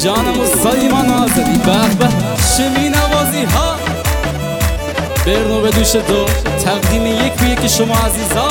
جانم و سایمان آزدی به به شمی نوازی ها برنو به دوش دو تقدیم یک به یک شما عزیزا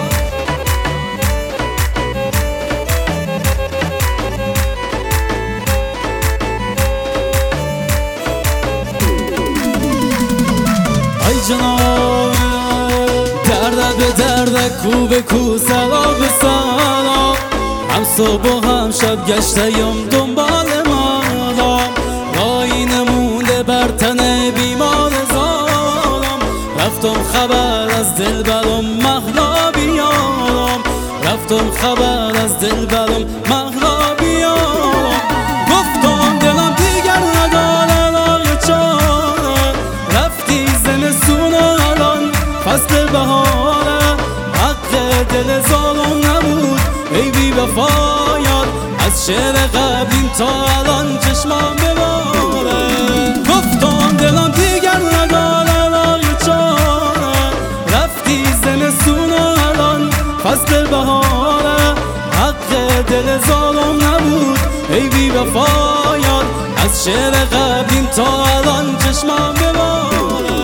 ای جناب درد به درد کو به کو سلام به سلام هم صبح و هم شب گشتیم دنبال مالام رایی نمونده بر تن بیمار زارم رفتم خبر از دل برم مهلا بیارم رفتم خبر از دل برم مهلا بیارم گفتم دلم دیگر نداره رای چاره رفتی زمستون الان فصل بهاره حق دل زارم نبود ای بی وفایان از شعر قبلیم تا الان چشمام بباره گفتم دلم دیگر نداره رای چاره رفتی زمستون الان فصل بهاره حق دل زارم نبود ای بی وفایان از شعر قبلیم تا الان چشمام بباره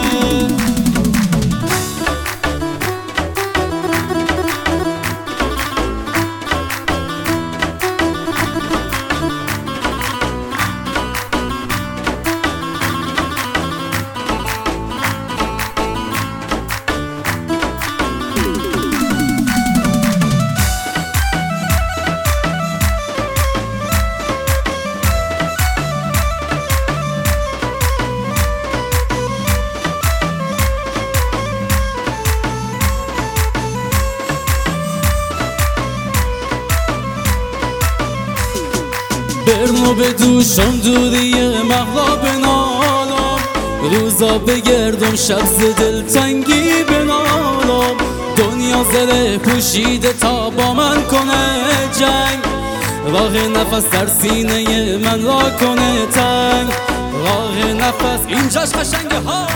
برنو به دوشم دوری مغلا بنالم روزا بگردم شب ز دلتنگی بنالم دنیا زره پوشیده تا با من کنه جنگ راه نفس در سینه من را کنه تنگ راه نفس اینجاش قشنگه ها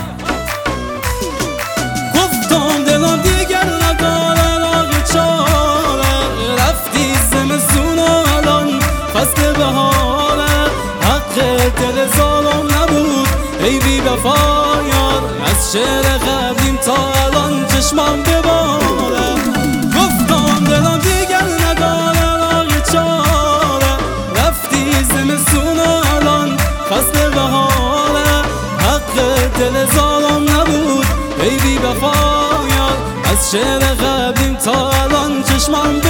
گفتم دلم دیگر نداره راه چاره رفتی زمستون الان فصل بهاره حق دل زارم نبود ای بی وفایان از شعر قبلیم تا الان چشمام بباره گفتم دلم دیگر نداره رای چاره رفتی زمستون الان فصل بهاره حق دل زارم نبود ای بی وفایان از شعر قبلیم تا الان چشمام